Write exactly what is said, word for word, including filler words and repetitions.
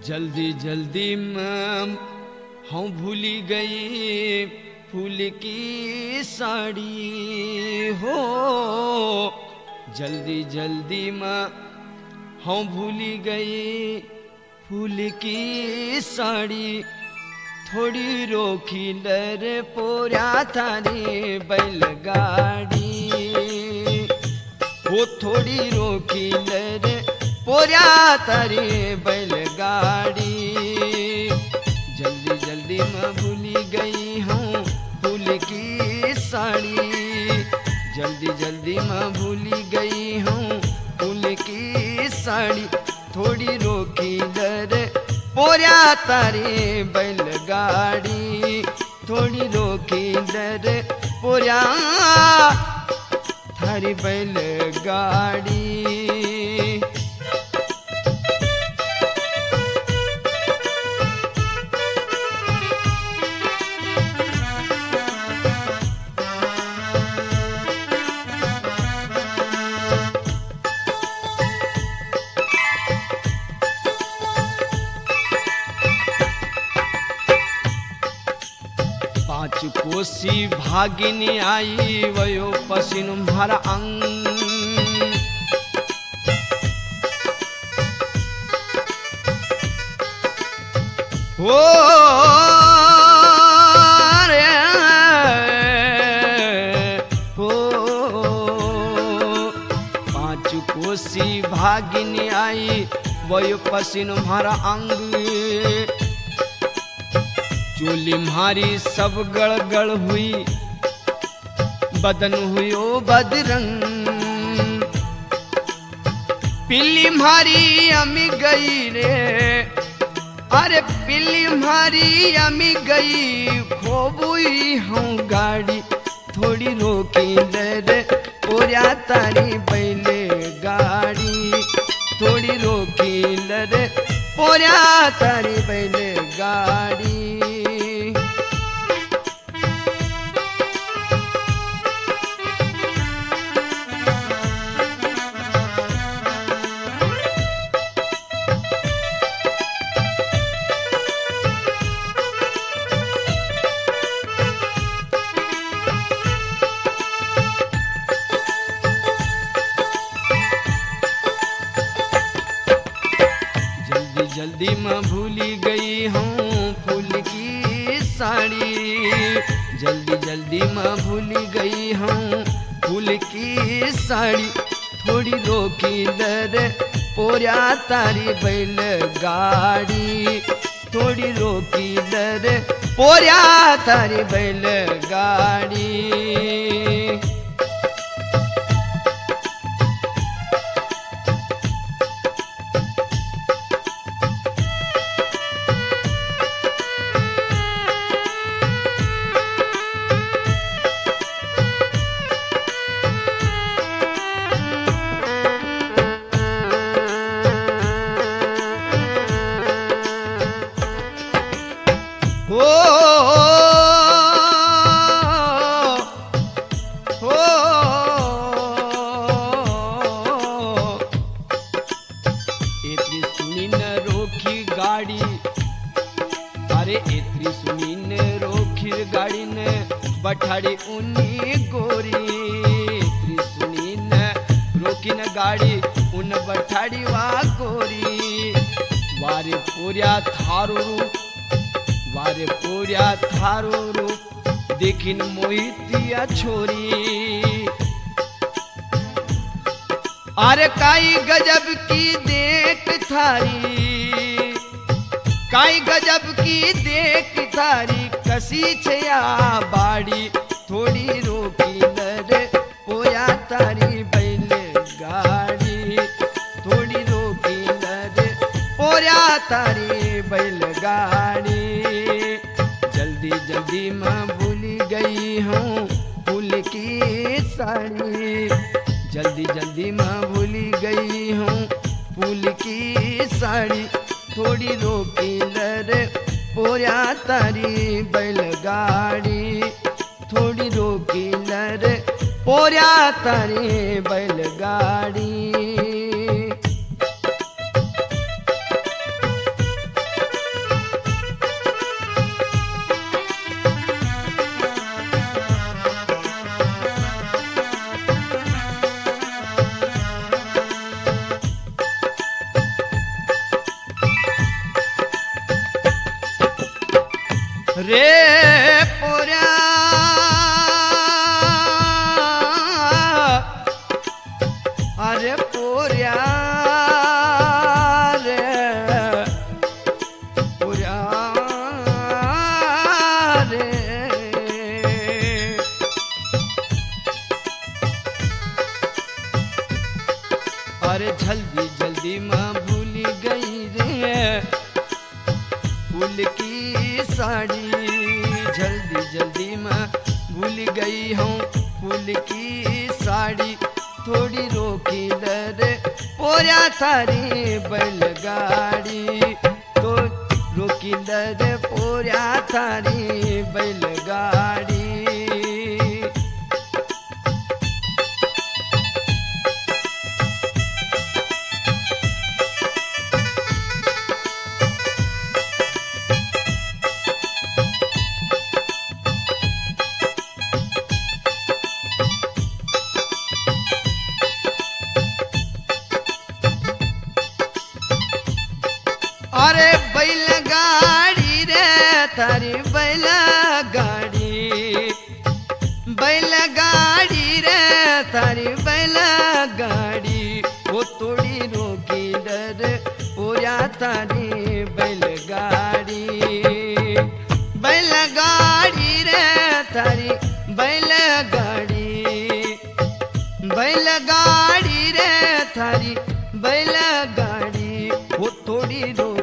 जल्दी जल्दी में हम भूली गई फूल की साड़ी हो। जल्दी जल्दी में हम भूली गई फूल की साड़ी। थोड़ी रोकी डर पोरा थारी बैलगाड़ी वो थोड़ी रोकी डर पोरा थारी बैलगाड़ी। जल्दी जल्दी मैं भूली गई हूँ फूल की साड़ी। जल्दी जल्दी मैं भूली गई हूँ फूल की साड़ी। थोड़ी रोकी डर पोरा तारी बैलगाड़ी। थोड़ी रोकी डर पोरा थारी बैलगाड़ी। पाँच कोसी भागिनी आई वयो पसीन भरा अंग। हो रे हो पाँच कोसी भागिनी आई वयो पसीन भरा अंग। चोली मारी सब गड़गड़ हुई बदन हुई ओ बदरंग। पिल्ली मारी अमी गई रे अरे पिल्ली मारी अमी गई खोबुई हूँ गाड़ी। थोड़ी रोकी डर पोरा तारी बैले गाड़ी। थोड़ी रोकी डर पोरा तारी बैले गाड़ी। जल्दी मैं भूली गई हूँ फूल की साड़ी। जल्दी जल्दी मैं भूली गई हूँ फूल की साड़ी। थोड़ी रोकी डर पोरा तारी बैलगाड़ी। थोड़ी रोकी डर पोरा तारी बैलगाड़ी। हो हो इतनी सुनी न रोकी गाड़ी। अरे इतनी सुनी न रोकी गाड़ी ने बठाड़ी उन्नी गोरी। इतनी सुनी न रोकी न गाड़ी उन बठाड़ी वा गोरी। वारे पूरा थारू वारे पूरा थारो रूप देखिन मोहितिया छोरी। अरे काई गजब की देख थारी काई गजब की देख थारी कसी छया बाड़ी। थोड़ी रोकी डर पोया तारी बैलगाड़ी। थोड़ी रोकी डर पोया तारी बैलगाड़ी। जल्दी जल्दी मैं भूली गई हूँ फूल की साड़ी। जल्दी जल्दी मैं भूली गई हूँ फूल की साड़ी। थोड़ी रोकी डर पोरा तारी बैलगाड़ी। थोड़ी रोकी डर पोरा तारी बैलगाड़ी। अरे जल्दी जल्दी माँ भूल गई रे फूल की साड़ी, जल्दी जल्दी माँ भूल गई हूँ फूल की साड़ी, थोड़ी रोकी दर पोया थारी बैलगाड़ी, तो रोकी दर पोया थारी बैलगाड़ी। अरे बैलगाड़ी रे थारी बैलगाड़ी, बैलगाड़ी रे थारी बैलगाड़ी, वो थोड़ी रोकी दर पोया थारी बैलगाड़ी, बैलगाड़ी रे थारी बैलगाड़ी, बैलगाड़ी रे थारी बैलगाड़ी, वो थोड़ी रोकी